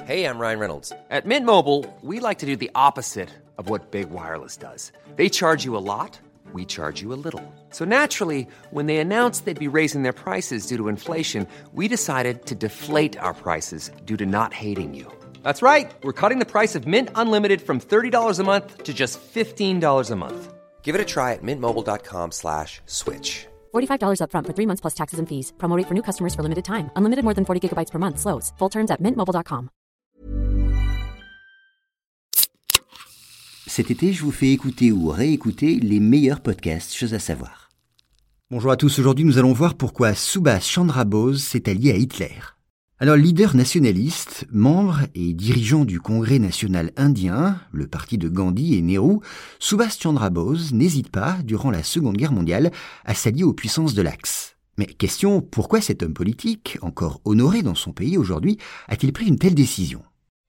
Hey, I'm Ryan Reynolds. At Mint Mobile, we like to do the opposite of what Big Wireless does. They charge you a lot, we charge you a little. So naturally, when they announced they'd be raising their prices due to inflation, we decided to deflate our prices due to not hating you. That's right. We're cutting the price of Mint Unlimited from $30 a month to just $15 a month. Give it a try at mintmobile.com/switch. $45 up front for 3 months plus taxes and fees. Promo rate for new customers for limited time. Unlimited more than 40 gigabytes per month. Slows full terms at mintmobile.com. Cet été, je vous fais écouter ou réécouter les meilleurs podcasts, chose à savoir. Bonjour à tous, aujourd'hui nous allons voir pourquoi Subhas Chandra Bose s'est allié à Hitler. Alors, leader nationaliste, membre et dirigeant du Congrès national indien, le parti de Gandhi et Nehru, Subhas Chandra Bose n'hésite pas, durant la Seconde Guerre mondiale, à s'allier aux puissances de l'Axe. Mais question, pourquoi cet homme politique, encore honoré dans son pays aujourd'hui, a-t-il pris une telle décision ?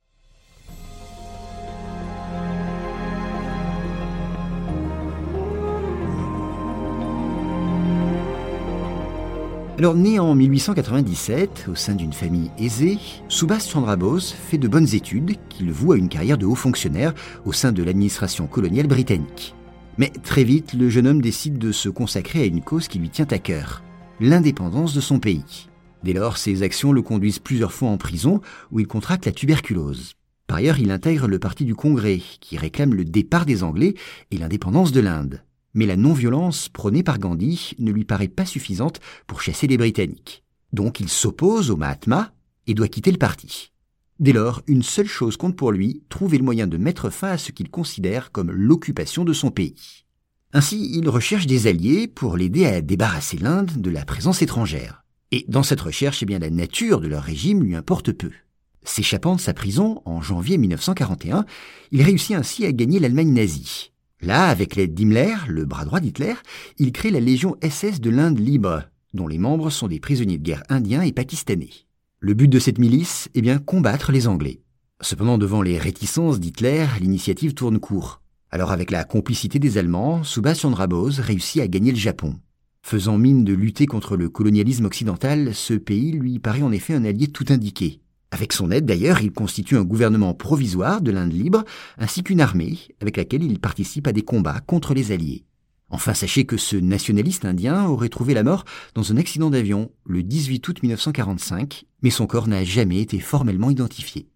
Alors, né en 1897, au sein d'une famille aisée, Subhas Chandra Bose fait de bonnes études qui le vouent à une carrière de haut fonctionnaire au sein de l'administration coloniale britannique. Mais très vite, le jeune homme décide de se consacrer à une cause qui lui tient à cœur, l'indépendance de son pays. Dès lors, ses actions le conduisent plusieurs fois en prison, où il contracte la tuberculose. Par ailleurs, il intègre le parti du Congrès, qui réclame le départ des Anglais et l'indépendance de l'Inde. Mais la non-violence prônée par Gandhi ne lui paraît pas suffisante pour chasser les Britanniques. Donc il s'oppose au Mahatma et doit quitter le parti. Dès lors, une seule chose compte pour lui, trouver le moyen de mettre fin à ce qu'il considère comme l'occupation de son pays. Ainsi, il recherche des alliés pour l'aider à débarrasser l'Inde de la présence étrangère. Et dans cette recherche, la nature de leur régime lui importe peu. S'échappant de sa prison en janvier 1941, il réussit ainsi à gagner l'Allemagne nazie. Là, avec l'aide d'Himmler, le bras droit d'Hitler, il crée la Légion SS de l'Inde libre, dont les membres sont des prisonniers de guerre indiens et pakistanais. Le but de cette milice, combattre les Anglais. Cependant, devant les réticences d'Hitler, l'initiative tourne court. Alors, avec la complicité des Allemands, Subhas Chandra Bose réussit à gagner le Japon. Faisant mine de lutter contre le colonialisme occidental, ce pays lui paraît en effet un allié tout indiqué. Avec son aide, d'ailleurs, il constitue un gouvernement provisoire de l'Inde libre, ainsi qu'une armée avec laquelle il participe à des combats contre les Alliés. Enfin, sachez que ce nationaliste indien aurait trouvé la mort dans un accident d'avion le 18 août 1945, mais son corps n'a jamais été formellement identifié.